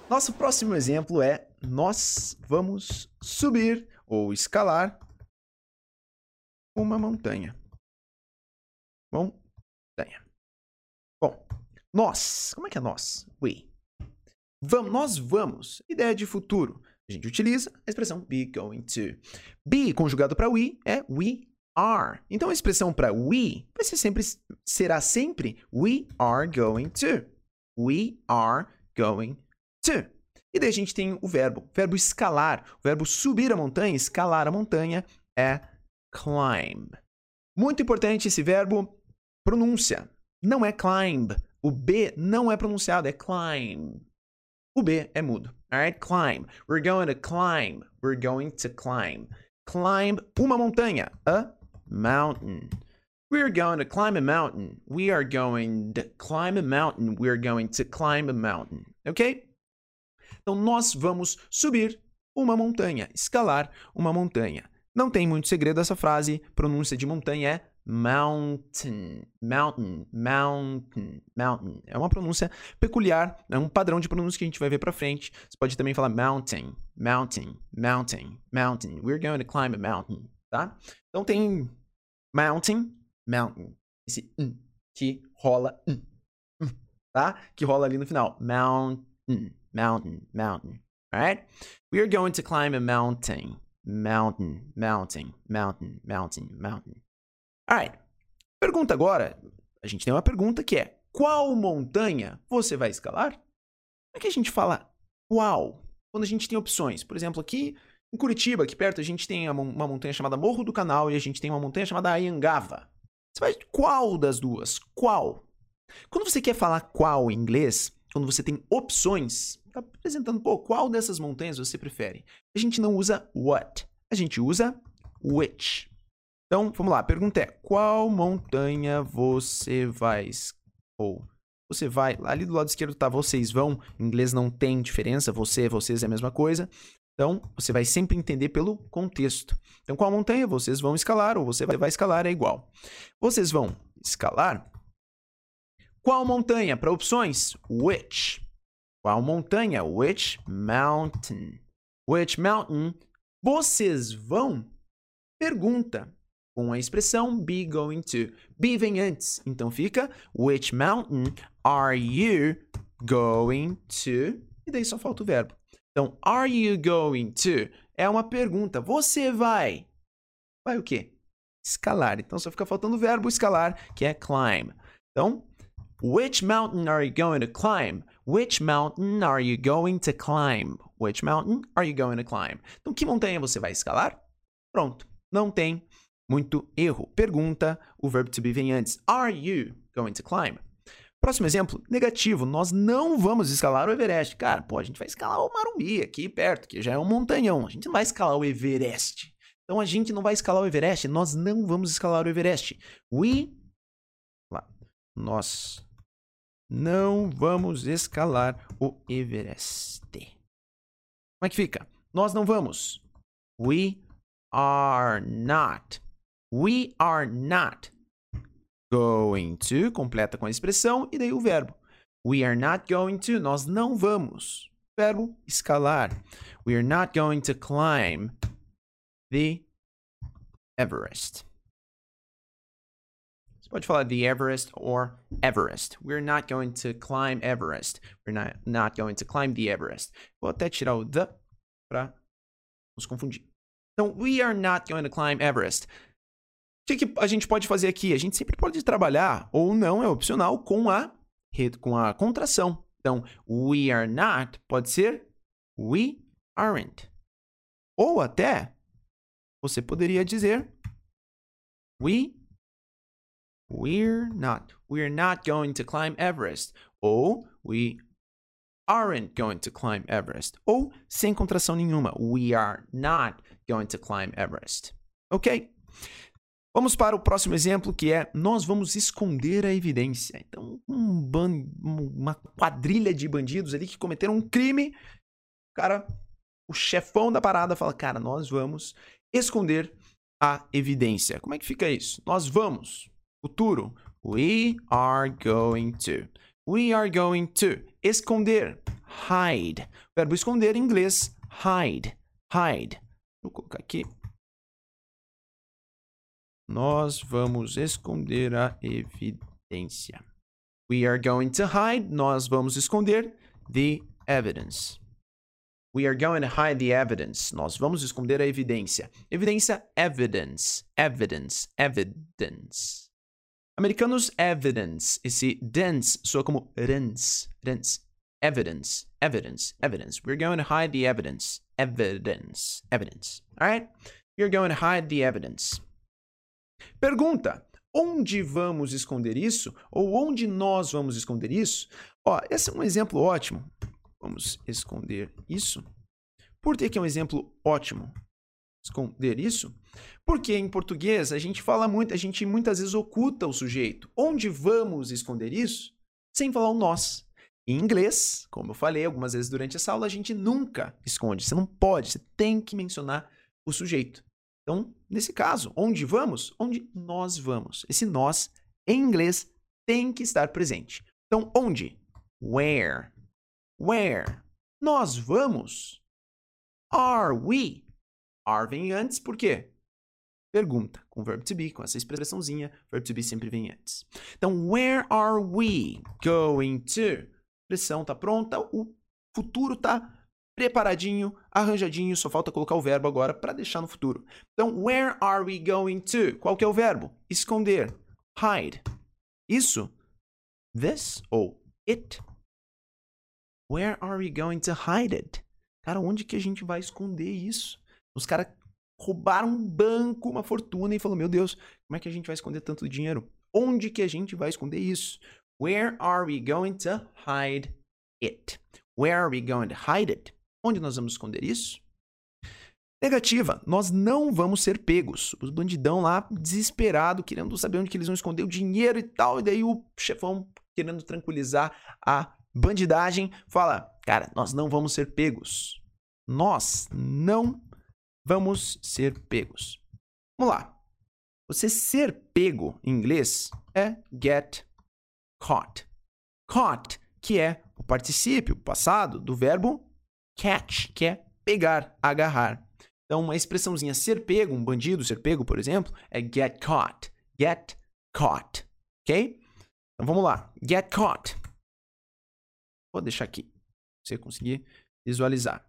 Nosso próximo exemplo é: nós vamos subir ou escalar uma montanha. Montanha. Bom, nós. Como é que é nós? We. Nós vamos. Ideia de futuro. A gente utiliza a expressão be going to. Be conjugado para we é we are. Então a expressão para we será sempre we are going to. We are going to. E daí a gente tem o verbo escalar. O verbo subir a montanha, escalar a montanha é climb. Muito importante esse verbo, pronúncia. Não é climb. O B não é pronunciado, é climb. O B é mudo. Alright? Climb. We're going to climb. We're going to climb. Climb uma montanha. A mountain. We're going to climb a mountain. We are going to climb a mountain. We're going to climb a mountain. Ok? Então, nós vamos subir uma montanha. Escalar uma montanha. Não tem muito segredo essa frase. Pronúncia de montanha é mountain, mountain, mountain, mountain. É uma pronúncia peculiar, é um padrão de pronúncia que a gente vai ver pra frente. Você pode também falar mountain, mountain, mountain, mountain. We're going to climb a mountain, tá? Então tem mountain, mountain. Esse que rola, tá? Que rola ali no final. Mountain, mountain, mountain. Alright? We are going to climb a mountain. Mountain, mountain, mountain, mountain, mountain. Alright. Pergunta agora. A gente tem uma pergunta que é: qual montanha você vai escalar? Como é que a gente fala qual? Quando a gente tem opções. Por exemplo, aqui em Curitiba, aqui perto, a gente tem uma montanha chamada Morro do Canal e a gente tem uma montanha chamada Anhangava. Você vai qual das duas? Qual? Quando você quer falar qual em inglês, quando você tem opções, está apresentando, qual dessas montanhas você prefere? A gente não usa what, a gente usa which. Então, vamos lá, a pergunta é: qual montanha você vai? Ou você vai, ali do lado esquerdo tá vocês vão, em inglês não tem diferença, você, vocês é a mesma coisa. Então, você vai sempre entender pelo contexto. Então, qual montanha vocês vão escalar ou você vai escalar é igual. Vocês vão escalar qual montanha? Para opções, which. Qual montanha? Which mountain. Which mountain? Vocês vão? Pergunta. Com a expressão be going to. Be vem antes. Então fica which mountain are you going to? E daí só falta o verbo. Então, are you going to? É uma pergunta. Você vai? Vai o quê? Escalar. Então só fica faltando o verbo escalar, que é climb. Então, which mountain are you going to climb? Which mountain are you going to climb? Which mountain are you going to climb? Então, que montanha você vai escalar? Pronto. Não tem muito erro. Pergunta, o verbo to be vem antes. Are you going to climb? Próximo exemplo, negativo. Nós não vamos escalar o Everest. Cara, a gente vai escalar o Marumbi aqui perto, que já é um montanhão. A gente não vai escalar o Everest. Então, a gente não vai escalar o Everest. Nós não vamos escalar o Everest. Nós não vamos escalar o Everest. Como é que fica? Nós não vamos. We are not. We are not going to. Completa com a expressão e daí o verbo. We are not going to. Nós não vamos. Verbo escalar. We are not going to climb the Everest. Você pode falar the Everest or Everest. We're not going to climb Everest. We're not going to climb the Everest. Vou até tirar o the para nos confundir. Então, we are not going to climb Everest. O que a gente pode fazer aqui? A gente sempre pode trabalhar, ou não, é opcional, com a contração. Então, we are not pode ser we aren't. Ou até, você poderia dizer we're not. We're not going to climb Everest. Ou we aren't going to climb Everest. Ou sem contração nenhuma. We are not going to climb Everest. Ok? Vamos para o próximo exemplo, que é: nós vamos esconder a evidência. Então, uma quadrilha de bandidos ali que cometeram um crime. Cara, o chefão da parada fala: cara, nós vamos esconder a evidência. Como é que fica isso? Nós vamos. Futuro. We are going to. We are going to. esconder. Hide. Verbo esconder em inglês, hide. Hide. Vou colocar aqui. Nós vamos esconder a evidência. We are going to hide. Nós vamos esconder the evidence. We are going to hide the evidence. Nós vamos esconder a evidência. Evidência, evidence. Evidence. Evidence. Americanos, evidence. Esse dance soa como rens. Rens. Evidence. Evidence. Evidence. We're going to hide the evidence. Evidence. Evidence. Alright? We're going to hide the evidence. Pergunta. Onde vamos esconder isso? Ou onde nós vamos esconder isso? Ó, esse é um exemplo ótimo. Vamos esconder isso. Por que é um exemplo ótimo? Esconder isso? Porque em português a gente fala muito, a gente muitas vezes oculta o sujeito. Onde vamos esconder isso? Sem falar o nós. Em inglês, como eu falei algumas vezes durante essa aula, a gente nunca esconde. Você não pode, você tem que mencionar o sujeito. Então, nesse caso, onde vamos? Onde nós vamos. Esse nós, em inglês, tem que estar presente. Então, onde? Where. Where? Nós vamos. Are we? Are vem antes, por quê? Pergunta, com verbo to be, com essa expressãozinha, verbo to be sempre vem antes. Então, where are we going to? A expressão está pronta, o futuro está preparadinho, arranjadinho, só falta colocar o verbo agora para deixar no futuro. Então, where are we going to? Qual que é o verbo? Esconder. Hide. Isso? This ou it? Where are we going to hide it? Cara, onde que a gente vai esconder isso? Os caras roubaram um banco, uma fortuna e falou, meu Deus, como é que a gente vai esconder tanto dinheiro? Onde que a gente vai esconder isso? Where are we going to hide it? Where are we going to hide it? Onde nós vamos esconder isso? Negativa, nós não vamos ser pegos. Os bandidão lá, desesperado, querendo saber onde que eles vão esconder o dinheiro e tal. E daí o chefão, querendo tranquilizar a bandidagem, fala, cara, nós não vamos ser pegos. Nós não vamos ser pegos. Vamos lá. Você ser pego, em inglês, é get caught. Caught, que é o particípio passado do verbo catch, que é pegar, agarrar. Então, uma expressãozinha ser pego, um bandido ser pego, por exemplo, é get caught. Get caught. Ok? Então, vamos lá. Get caught. Vou deixar aqui, pra você conseguir visualizar.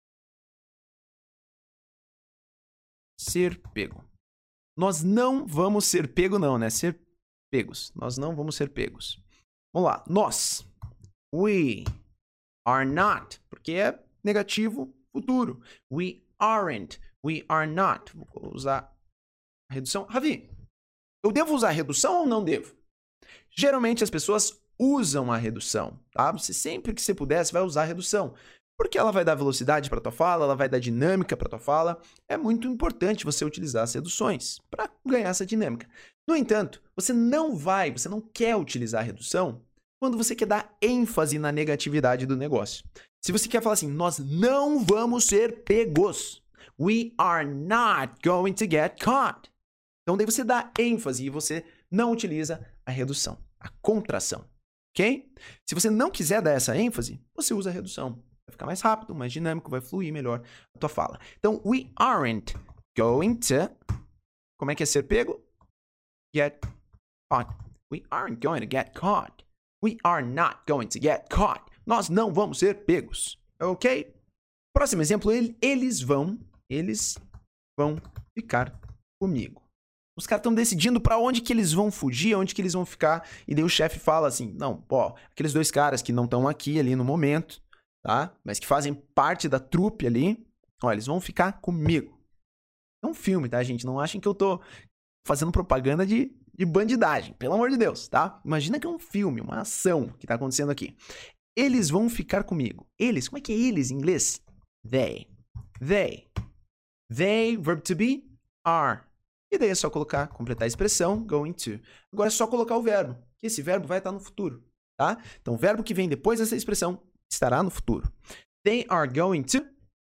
Ser pego. Nós não vamos ser pego, não, né? Ser pegos. Nós não vamos ser pegos. Vamos lá. Nós. We are not. Porque é negativo, futuro. We aren't. We are not. Vou usar a redução. Ravi, eu devo usar a redução ou não devo? Geralmente as pessoas usam a redução, tá? Você sempre que você puder, você vai usar a redução. Porque ela vai dar velocidade para a tua fala, ela vai dar dinâmica para a tua fala. É muito importante você utilizar as reduções para ganhar essa dinâmica. No entanto, você não quer utilizar a redução quando você quer dar ênfase na negatividade do negócio. Se você quer falar assim, nós não vamos ser pegos. We are not going to get caught. Então, daí você dá ênfase e você não utiliza a redução, a contração. Ok? Se você não quiser dar essa ênfase, você usa a redução. Vai ficar mais rápido, mais dinâmico, vai fluir melhor a tua fala. Então, we aren't going to... Como é que é ser pego? Get caught. We aren't going to get caught. We are not going to get caught. Nós não vamos ser pegos. Ok? Próximo exemplo, eles vão ficar comigo. Os caras estão decidindo para onde que eles vão fugir, onde que eles vão ficar. E daí o chefe fala assim, não, ó, aqueles dois caras que não estão aqui ali no momento, tá? Mas que fazem parte da trupe ali, ó, eles vão ficar comigo. É um filme, tá, gente? Não achem que eu tô fazendo propaganda de bandidagem, pelo amor de Deus, tá? Imagina que é um filme, uma ação que tá acontecendo aqui. Eles vão ficar comigo. Eles, como é que é eles em inglês? They. They. They, verb to be, are. E daí é só completar a expressão, going to. Agora é só colocar o verbo, que esse verbo vai estar no futuro, tá? Então, o verbo que vem depois dessa expressão estará no futuro. They are going to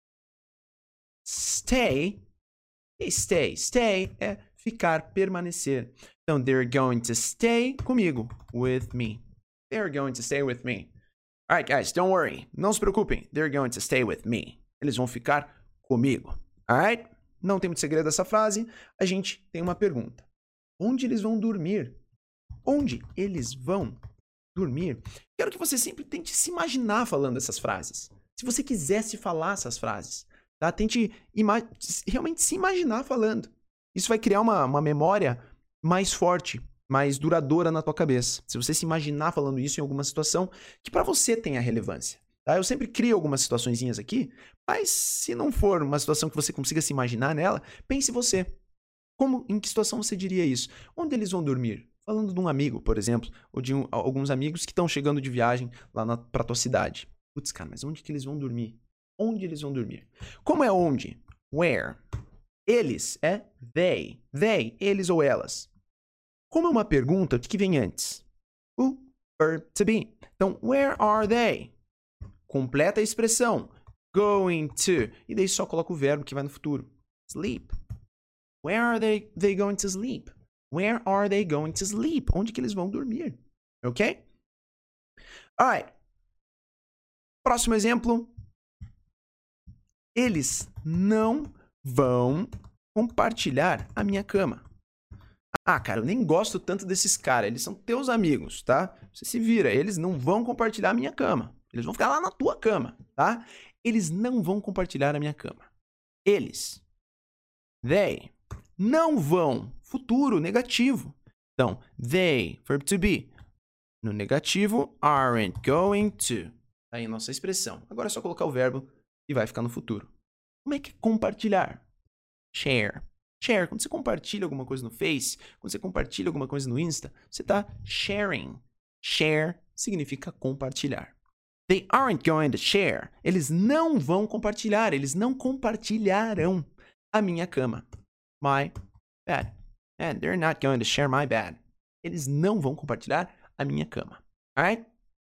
stay. E stay. Stay é ficar, permanecer. Então, they're going to stay comigo. With me. They're going to stay with me. Alright, guys, don't worry. Não se preocupem. They're going to stay with me. Eles vão ficar comigo. Alright? Não tem muito segredo dessa frase. A gente tem uma pergunta. Onde eles vão dormir? Onde eles vão dormir? Quero que você sempre tente se imaginar falando essas frases. Se você quisesse falar essas frases, tá? Tente realmente se imaginar falando. Isso vai criar uma memória mais forte, mais duradoura na tua cabeça. Se você se imaginar falando isso em alguma situação que para você tenha relevância. Tá? Eu sempre crio algumas situaçõezinhas aqui, mas se não for uma situação que você consiga se imaginar nela, pense você. Em que situação você diria isso? Onde eles vão dormir? Falando de um amigo, por exemplo, ou de alguns amigos que estão chegando de viagem lá pra tua cidade. Putz, cara, mas onde que eles vão dormir? Onde eles vão dormir? Como é onde? Where? Eles é they. They, eles ou elas. Como é uma pergunta, o que vem antes? O verb to be. Então, where are they? Completa a expressão. Going to. E daí só coloca o verbo que vai no futuro. Sleep. Where are they going to sleep? Where are they going to sleep? Onde que eles vão dormir? Ok? Alright. Próximo exemplo. Eles não vão compartilhar a minha cama. Ah, cara, eu nem gosto tanto desses caras. Eles são teus amigos, tá? Você se vira. Eles não vão compartilhar a minha cama. Eles vão ficar lá na tua cama, tá? Eles não vão compartilhar a minha cama. Eles. They. Não vão. Futuro, negativo. Então, they, verb to be. No negativo, aren't going to. Tá aí a nossa expressão. Agora é só colocar o verbo e vai ficar no futuro. Como é que é compartilhar? Share. Share, quando você compartilha alguma coisa no Face, quando você compartilha alguma coisa no Insta, você está sharing. Share significa compartilhar. They aren't going to share. Eles não vão compartilhar, eles não compartilharão a minha cama. My bed. And they're not going to share my bed. Eles não vão compartilhar a minha cama. Alright?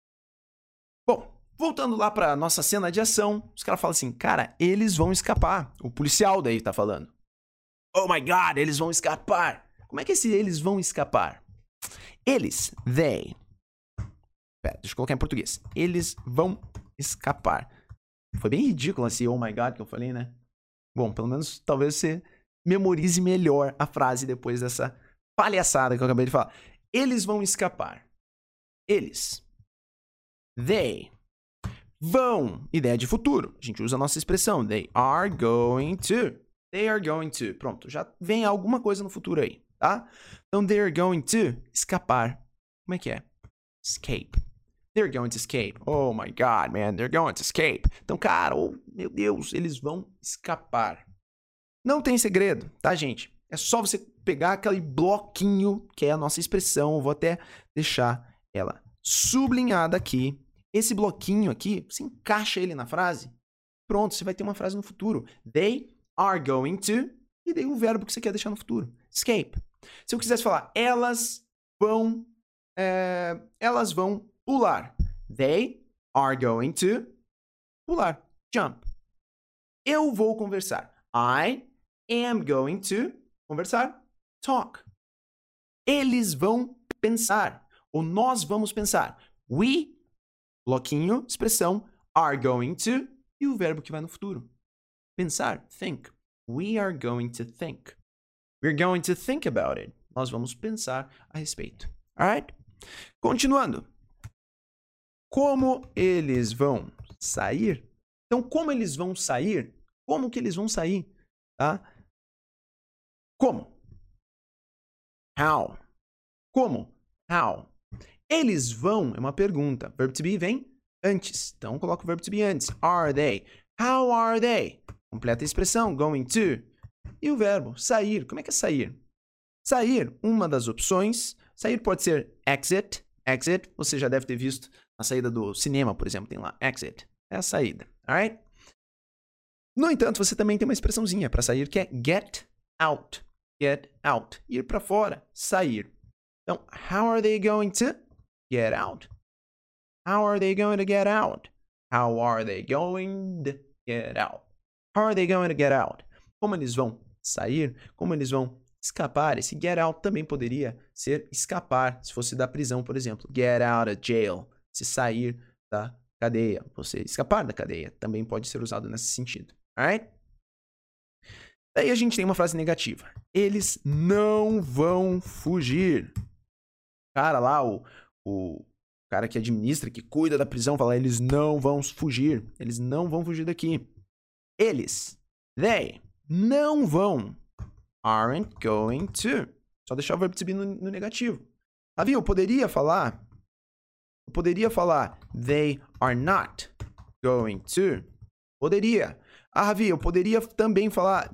Bom, voltando lá para nossa cena de ação, os caras falam assim, cara, eles vão escapar. O policial daí tá falando. Oh my God, eles vão escapar. Como é que eles vão escapar? Eles, they. Pera, deixa eu colocar em português. Eles vão escapar. Foi bem ridículo esse oh my God que eu falei, né? Bom, pelo menos talvez você memorize melhor a frase depois dessa palhaçada que eu acabei de falar. Eles vão escapar. Eles. They. Vão. Ideia de futuro. A gente usa a nossa expressão. They are going to. They are going to. Pronto, já vem alguma coisa no futuro aí, tá? Então, they are going to escapar. Como é que é? Escape. They're going to escape. Oh my God, man, they're going to escape. Então, cara, oh, meu Deus, eles vão escapar. Não tem segredo, tá, gente? É só você pegar aquele bloquinho que é a nossa expressão. Eu vou até deixar ela sublinhada aqui. Esse bloquinho aqui, você encaixa ele na frase. Pronto, você vai ter uma frase no futuro. They are going to, e daí o verbo que você quer deixar no futuro. Escape. Se eu quisesse falar, elas vão pular. They are going to pular. Jump. Eu vou conversar. I am going to conversar. Talk. Eles vão pensar. Ou nós vamos pensar. We, bloquinho, expressão, are going to, e o verbo que vai no futuro. Pensar, think. We are going to think. We're going to think about it. Nós vamos pensar a respeito. Alright? Continuando. Como eles vão sair? Então, como eles vão sair? Como que eles vão sair? Tá? Como? How? Como? How? Eles vão é uma pergunta. Verb to be vem antes. Então, coloca o verb to be antes. Are they? How are they? Completa a expressão. Going to. E o verbo sair. Como é que é sair? Sair, uma das opções. Sair pode ser exit. Exit, você já deve ter visto na saída do cinema, por exemplo. Tem lá, exit. É a saída. Alright? No entanto, você também tem uma expressãozinha para sair que é get out. Get out. Ir para fora. Sair. Então, how are they going to get out? How are they going to get out? How are they going to get out? How are they going to get out? Como eles vão sair? Como eles vão escapar? Esse get out também poderia ser escapar, se fosse da prisão, por exemplo. Get out of jail. Se sair da cadeia. Você escapar da cadeia. Também pode ser usado nesse sentido. Alright? Daí a gente tem uma frase negativa. Eles não vão fugir. O cara lá, o cara que administra, que cuida da prisão, fala, eles não vão fugir. Eles não vão fugir daqui. Eles, they, não vão. Aren't going to. Só deixar o verbo to be no negativo. Ravi, eu poderia falar, they are not going to. Poderia. Ah, Ravi, eu poderia também falar,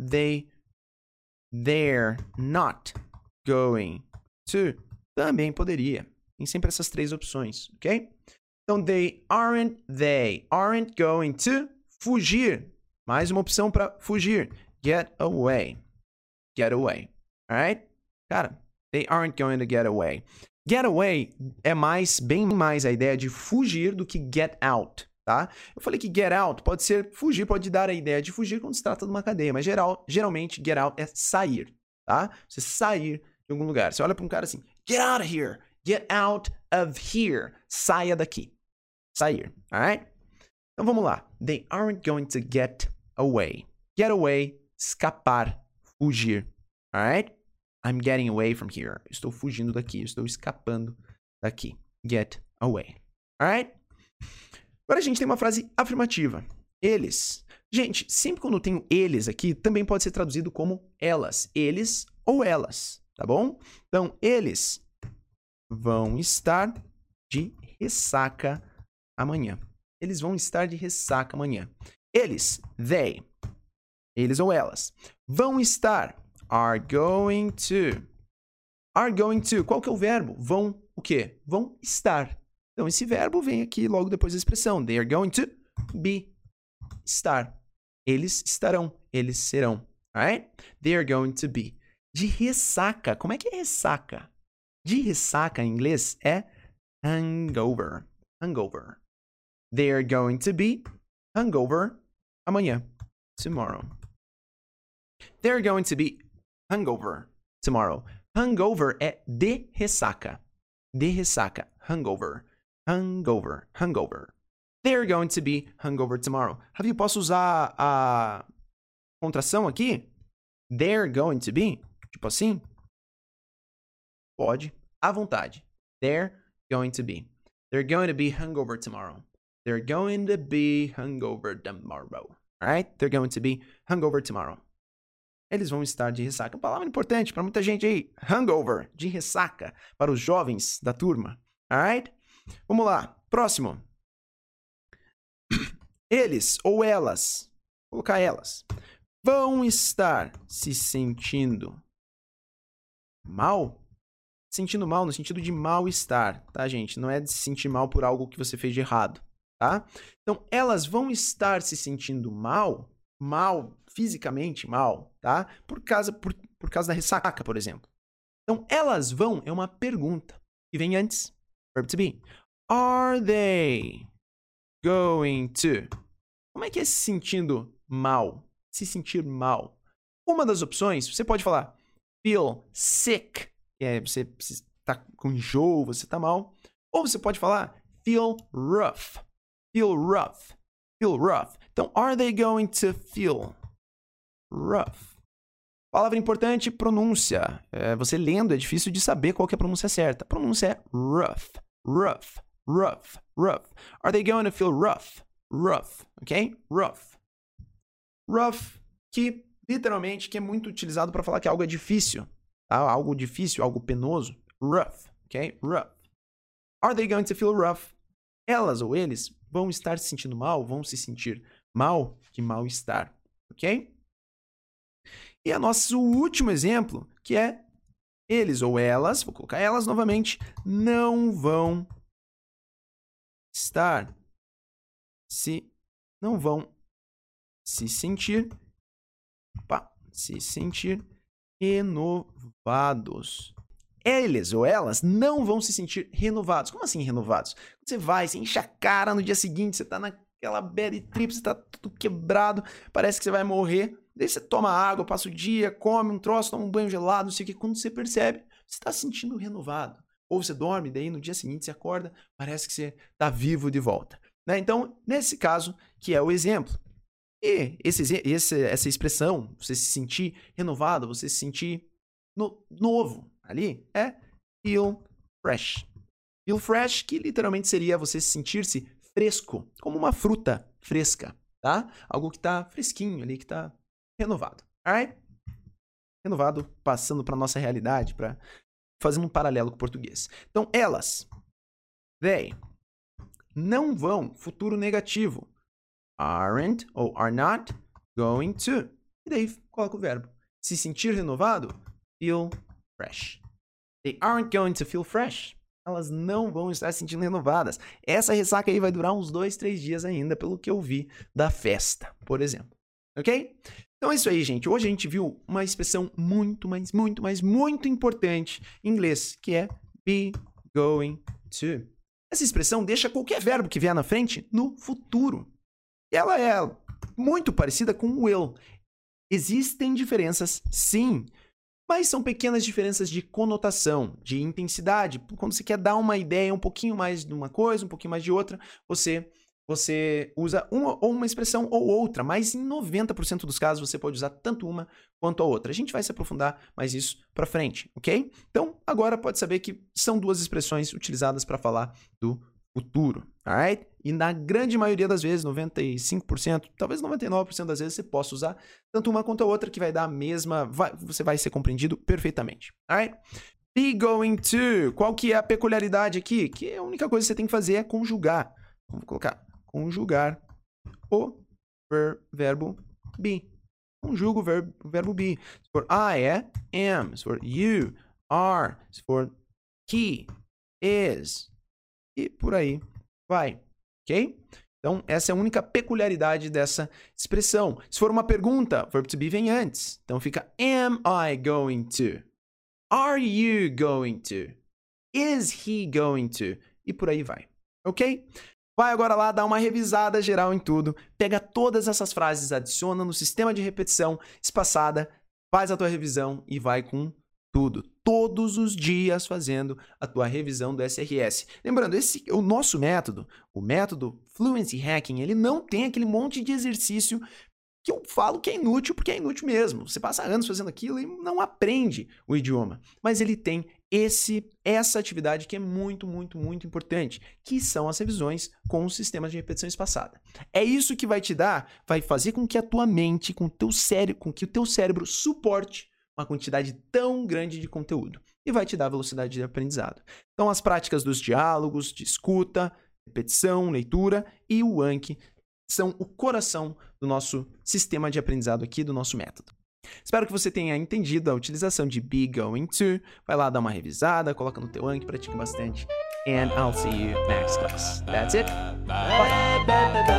they're not going to. Também poderia. Tem sempre essas três opções, ok? Então, they aren't going to fugir. Mais uma opção para fugir. Get away. Get away. Alright? Cara, they aren't going to get away. Get away é bem mais a ideia de fugir do que get out, tá? Eu falei que get out pode ser fugir, pode dar a ideia de fugir quando se trata de uma cadeia, mas geralmente get out é sair, tá? Você sair de algum lugar. Você olha para um cara assim, get out of here. Get out of here. Saia daqui. Sair, alright? Então vamos lá. They aren't going to get away. Get away, escapar, fugir, alright? I'm getting away from here. Estou fugindo daqui, estou escapando daqui. Get away. Alright? Agora a gente tem uma frase afirmativa. Eles. Gente, sempre quando eu tenho eles aqui, também pode ser traduzido como elas. Eles ou elas, tá bom? Então, eles vão estar de ressaca amanhã. Eles vão estar de ressaca amanhã. Eles, they. Eles ou elas. Vão estar. Are going to. Are going to. Qual que é o verbo? Vão o quê? Vão estar. Então, esse verbo vem aqui logo depois da expressão. They are going to be. Estar. Eles estarão. Eles serão. Alright? They are going to be. De ressaca. Como é que é ressaca? De ressaca em inglês é hangover. Hangover. They are going to be hungover amanhã. Tomorrow. They're going to be hungover tomorrow. Hungover é de ressaca. De ressaca. Hungover. Hungover. Hungover. They're going to be hungover tomorrow. Ravi, posso usar a contração aqui? They're going to be. Tipo assim? Pode. À vontade. They're going to be. They're going to be hungover tomorrow. They're going to be hungover tomorrow. Alright? They're going to be hungover tomorrow. Eles vão estar de ressaca. Uma palavra importante para muita gente aí. Hungover, de ressaca, para os jovens da turma. Alright? Vamos lá. Próximo. Eles ou elas, vou colocar elas, vão estar se sentindo mal? Sentindo mal no sentido de mal-estar, tá, gente? Não é de se sentir mal por algo que você fez de errado, tá? Então, elas vão estar se sentindo mal, fisicamente mal, tá? Por causa da ressaca, por exemplo. Então, elas vão é uma pergunta que vem antes, verb to be. Are they going to? Como é que é se sentindo mal? Se sentir mal. Uma das opções, você pode falar feel sick, que é você está com enjoo, você está mal. Ou você pode falar feel rough. Feel rough. Feel rough. Então, are they going to feel rough? Palavra importante, pronúncia. Você lendo é difícil de saber qual que é a pronúncia certa. A pronúncia é rough. Rough. Rough. Rough. Are they going to feel rough? Rough. Ok? Rough. Rough, que literalmente que é muito utilizado para falar que algo é difícil. Tá? Algo difícil, algo penoso. Rough. Ok? Rough. Are they going to feel rough? Elas ou eles vão estar se sentindo mal, vão se sentir mal de mal-estar. Ok? E o nosso último exemplo, que é eles ou elas, vou colocar elas novamente, não vão se sentir renovados. Eles ou elas não vão se sentir renovados. Como assim renovados? Você vai, você enche a cara no dia seguinte, você tá naquela bad trip, você tá tudo quebrado, parece que você vai morrer. Daí você toma água, passa o dia, come um troço, toma um banho gelado, não sei o que. Quando você percebe, você está se sentindo renovado. Ou você dorme, daí no dia seguinte você acorda, parece que você está vivo de volta. né? Então, nesse caso, que é o exemplo. E essa expressão, você se sentir renovado, você se sentir novo ali, é feel fresh. Feel fresh, que literalmente seria você sentir-se fresco, como uma fruta fresca, tá? Algo que tá fresquinho ali, que tá renovado, alright? Renovado, passando para nossa realidade, para fazendo um paralelo com o português. Então, elas, they, não vão, futuro negativo, aren't ou are not going to. E daí coloca o verbo. Se sentir renovado, feel fresh. They aren't going to feel fresh. Elas não vão estar se sentindo renovadas. Essa ressaca aí vai durar uns 2, 3 dias ainda, pelo que eu vi da festa, por exemplo. Ok? Então é isso aí, gente. Hoje a gente viu uma expressão muito importante em inglês, que é be going to. Essa expressão deixa qualquer verbo que vier na frente no futuro. Ela é muito parecida com will. Existem diferenças, sim, mas são pequenas diferenças de conotação, de intensidade. Quando você quer dar uma ideia um pouquinho mais de uma coisa, um pouquinho mais de outra, você usa uma expressão ou outra, mas em 90% dos casos você pode usar tanto uma quanto a outra. A gente vai se aprofundar mais isso pra frente, ok? Então, agora pode saber que são duas expressões utilizadas para falar do futuro, alright? E na grande maioria das vezes, 95%, talvez 99% das vezes, você possa usar tanto uma quanto a outra, que vai dar a mesma, você vai ser compreendido perfeitamente, alright? Be going to, qual que é a peculiaridade aqui? Que a única coisa que você tem que fazer é conjugar. Vamos colocar, conjugar o verbo be. Conjuga o verbo be. Se for I, é am. Se for you, are. Se for he, is. E por aí vai, ok? Então, essa é a única peculiaridade dessa expressão. Se for uma pergunta, o verbo to be vem antes. Então, fica am I going to? Are you going to? Is he going to? E por aí vai, ok? Vai agora lá dar uma revisada geral em tudo, pega todas essas frases, adiciona no sistema de repetição espaçada, faz a tua revisão e vai com tudo. Todos os dias fazendo a tua revisão do SRS. Lembrando, esse é o nosso método, o método Fluency Hacking, ele não tem aquele monte de exercício que eu falo que é inútil, porque é inútil mesmo. Você passa anos fazendo aquilo e não aprende o idioma. Mas ele tem essa atividade que é muito importante, que são as revisões com os sistemas de repetição espaçada. É isso que vai te dar, vai fazer com que a tua mente, com que o teu cérebro suporte uma quantidade tão grande de conteúdo e vai te dar velocidade de aprendizado. Então, as práticas dos diálogos, de escuta, repetição, leitura e o Anki são o coração do nosso sistema de aprendizado aqui, do nosso método. Espero que você tenha entendido a utilização de be going to. Vai lá dar uma revisada, coloca no teu Anki, pratica bastante. And I'll see you next class. That's it. Bye.